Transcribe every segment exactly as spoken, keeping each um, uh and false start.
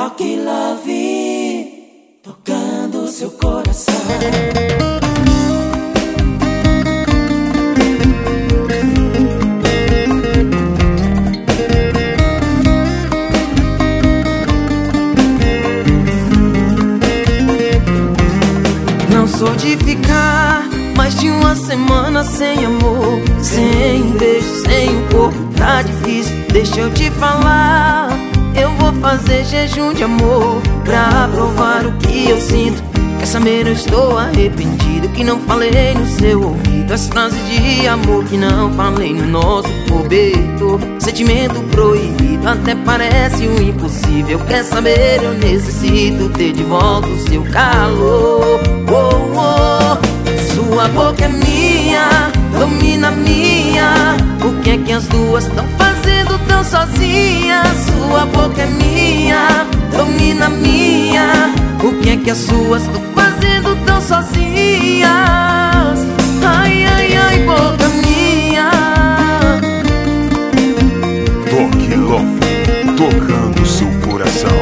Toque Love, tocando seu coração. Não sou de ficar mais de uma semana sem amor, sem um beijo, sem um corpo, tá difícil. Deixa eu te falar, eu vou fazer jejum de amor pra provar o que eu sinto. Quer saber, eu estou arrependido que não falei no seu ouvido as frases de amor que não falei no nosso cobertor. Sentimento proibido até parece um impossível. Quer saber, eu necessito ter de volta o seu calor. Oh, oh. Sua boca é minha, domina minha. O que é que as duas estão fazendo tão sozinhas? Sua boca é minha, domina minha. O que é que as suas estão fazendo tão sozinhas? Ai, ai, ai, boca minha. Toque Love, tocando seu coração.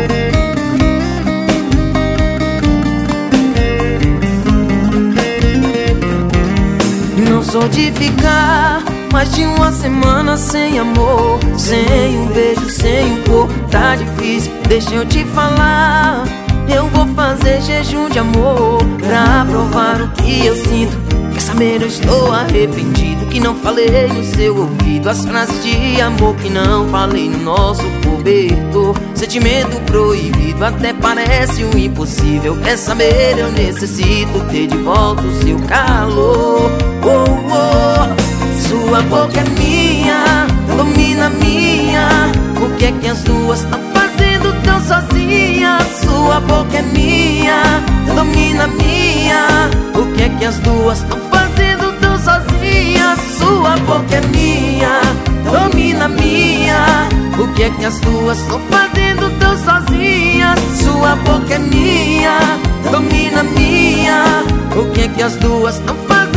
Não sou de ficar mais de uma semana sem amor, sem um beijo, sem um corpo, tá difícil. Deixa eu te falar, eu vou fazer jejum de amor pra provar o que eu sinto. Quer saber, eu estou arrependido que não falei no seu ouvido as frases de amor que não falei no nosso cobertor. Sentimento proibido até parece um impossível. Quer saber, eu necessito ter de volta o seu calor. Oh, oh. Sua boca é minha, domina minha. O que é que as duas estão fazendo tão sozinhas? Sua boca é minha, domina minha. O que é que as duas estão fazendo tão sozinhas? Sua boca é minha, domina minha. O que é que as duas estão fazendo tão sozinhas? Sua boca é minha, domina minha. O que é que as duas estão fazendo?